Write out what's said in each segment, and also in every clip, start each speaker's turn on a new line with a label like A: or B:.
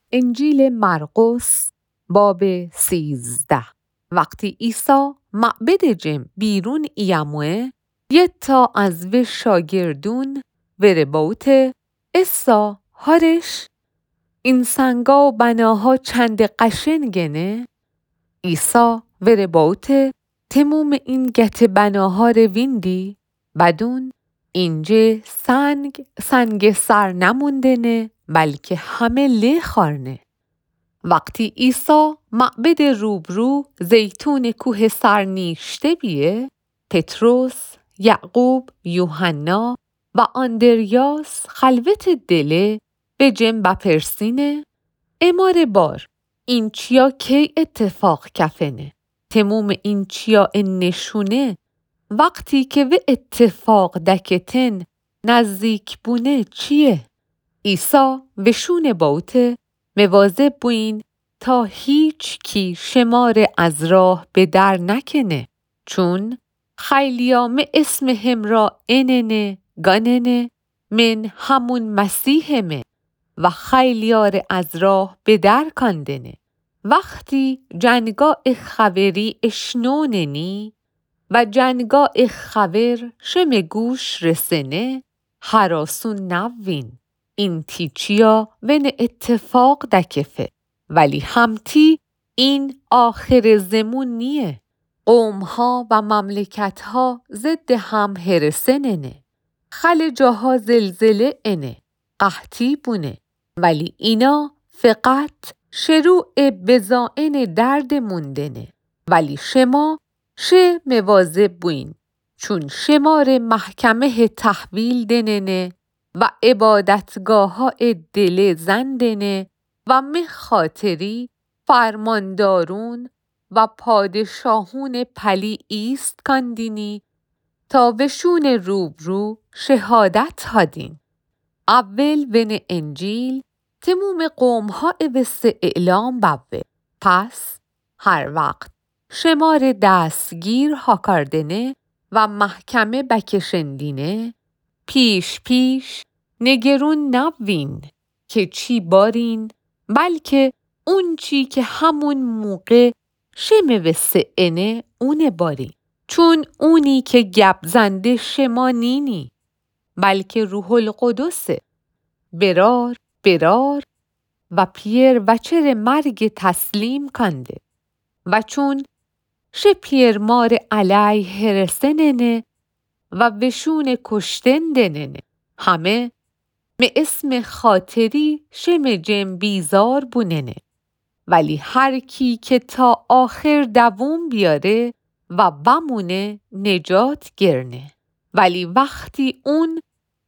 A: انجیل مرقس باب 13. وقتی عیسی معبد جم بیرون ایموه یتا از و شاگردون وره باوته اسا هارش این سنگا و بناها چند قشنگنه عیسی وره باوته تموم این گت بناها رو ویندی بدون اینجه سنگ سر نموندنه بلکه همه له خارنه. وقتی عیسی معبد روبرو زیتون کوه سرنیشته بیه پتروس، یعقوب، یوحنا و آندریاس خلوت دله به جم بپرسینه امار بار این چیا کی اتفاق کفنه تموم این چیا نشونه وقتی که و اتفاق دکتن نزدیک بونه چیه؟ عیسی وشون باوته مواظب بوین تا هیچ کی شمار از راه به در نکنه چون خیلیام اسم هم را اننه گاننه من همون مسیحمه و خیلیار از راه به در کندنه وقتی جنگاه خوری اشنوننی و جنگاه خور شم گوش رسنه هراسون نوین این تیچیا ون اتفاق دکفه ولی همتی این آخر زمون نیه قومها و مملکتها ضد هم هرسننه خل جاها زلزله انه قحطی بونه ولی اینا فقط شروع بزائن درد موندنه ولی شما شه مواظب بوین چون شمار محکمه تحویل دننه و عبادتگاه ها دل زندنه و خاطری فرماندارون و پادشاهون پلی ایست کندینی تا وشون روبرو شهادت هادین. اول ون انجیل تموم قوم ها اوست اعلام بوه پس هر وقت شمار دستگیر ها کردنه و محکمه بکشندینه پیش نگرون نبوین که چی بارین بلکه اون چی که همون موقع شمه و سعنه اونه بارین چون اونی که گپ زنده شما نینی بلکه روح القدسه برار و پیر وچر مرگ تسلیم کنده و چون شه پیر مار علیه هرسننه و وشون کشتن دننه همه به اسم خاطری شم جم بیزار بوننه ولی هر کی که تا آخر دووم بیاره و بمونه نجات گرنه ولی وقتی اون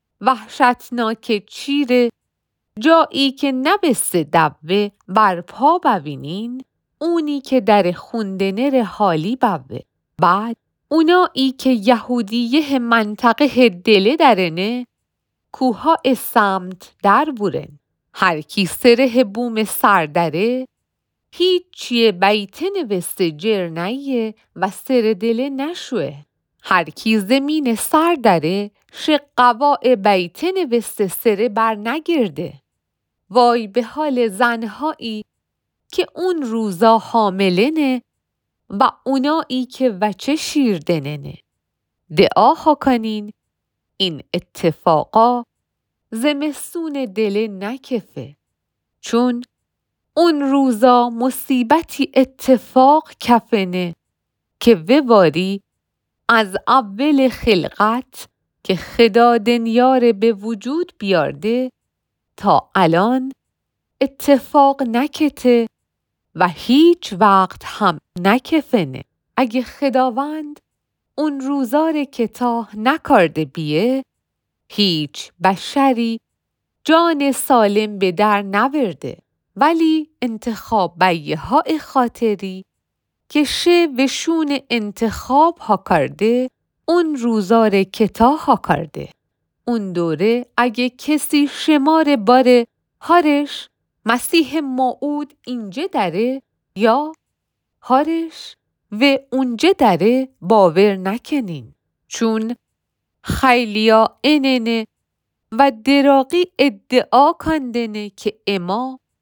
A: وحشتناک چیره جایی که نبسته دوه برپا ببینین اونی که در خوندنه حالی بوه بعد اونایی که یهودیه منطقه دله درنه کوها سمت در بورن هر کی سره بوم سردره هیچ چیه بیتن وست جرنیه و سر دله نشوه هر کی زمین سردره شقواء بیتن وست سره بر نگرده وای به حال زنهایی که اون روزا حاملنه و اونایی که وچه شیردننه دعا کنین این اتفاقا زمستون دل نکفه چون اون روزا مصیبتی اتفاق کفنه که وواری از اول خلقت که خدا دنیار به وجود بیارده تا الان اتفاق نکته و هیچ وقت هم نکفنه اگه خداوند اون روزار کتاه نکارده بیه هیچ بشری جان سالم به در نورده ولی انتخاب بیه ها خاطری که شه وشون انتخاب ها کرده اون روزار کتاه ها کرده اون دوره اگه کسی شمار باره هارش مسیح موعود اینجه داره یا هارش و اونجه داره باور نکنین چون خیلیا اننه و دراقی ادعا کندنه که اما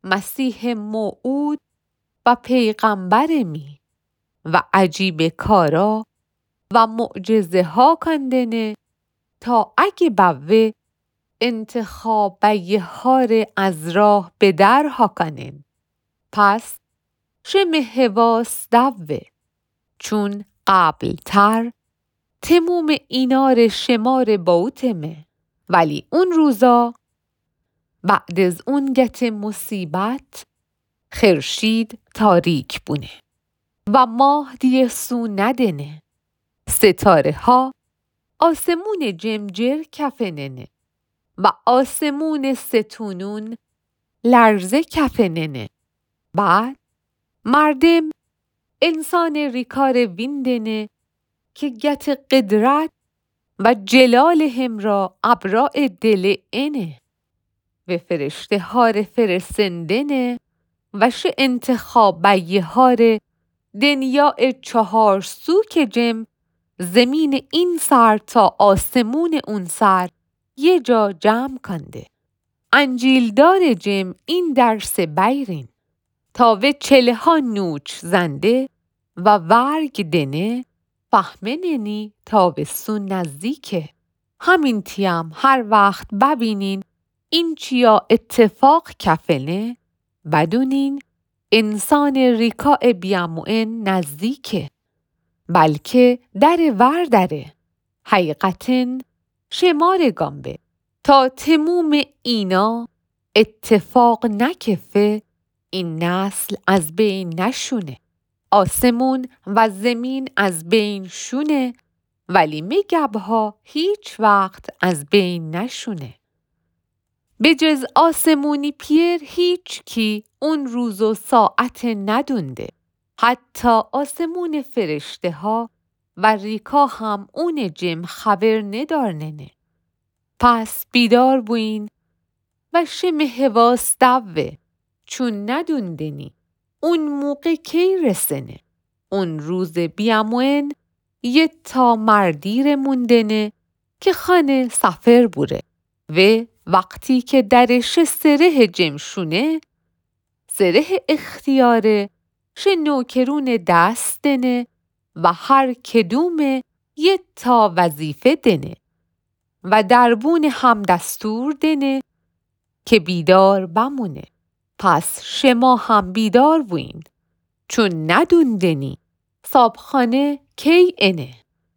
A: مسیح موعود و پیغمبر می و عجیب کارا و معجزه ها کندنه تا اگه بوه انتخابه هار از راه به در ها کنن. پس شمه هواس دوه چون قبل تر تموم اینار شمار باوتمه، ولی اون روزا بعد از اون گت مصیبت خرشید تاریک بونه و ماه دیه سو ندنه، ستاره ها آسمون جمجر کفننه و آسمون ستونون لرزه کفننه. بعد مردم انسان ریکار ویندنه که گت قدرت و جلال هم را ابراء دل اینه و فرشته هار فرسندنه و ش انتخابه هار دنیا 4 سو که جم زمین این سر تا آسمون اون سر یه جا جمع کنده. انجیلدار جم این درس بیرین تا و 40 ها نوچ زنده و ورگ دنه فهمننی تا به سو نزدیکه. همین تیم هر وقت ببینین این چیا اتفاق کفنه بدونین انسان ریکاء بیاموئن نزدیکه، بلکه در وردره حقیقتن شمار گامبه تا تموم اینا اتفاق نکفه این نسل از بین نشونه. آسمون و زمین از بین شونه ولی میگبها هیچ وقت از بین نشونه. به جز آسمونی پیر هیچ کی اون روز و ساعت ندونده. حتی آسمون فرشته ها و ریکا هم اون جم خبر ندارننه. پس بیدار بوین و شمه هواس دوه چون ندوندنی اون موقع کی رسنه. اون روز بیاموئن یه تا مردیر موندنه که خانه سفر بوره و وقتی که درش سره جمشونه سره اختیاره شه نوکرون دست دنه و هر کدوم یه تا وظیفه دنه و دربون هم دستور دنه که بیدار بمونه. پس شما هم بیدار بوین چون ندوندنی صابخانه کی اینه.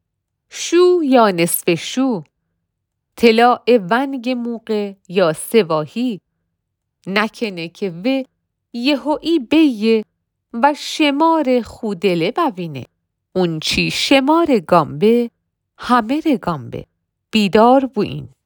A: شو یا نصف شو، طلاع ونگ موقع یا سواهی نکنه که و یهویی بیه و شمار خودله ببینه. اون چی شمار گامبه همه گامبه. بیدار بوین.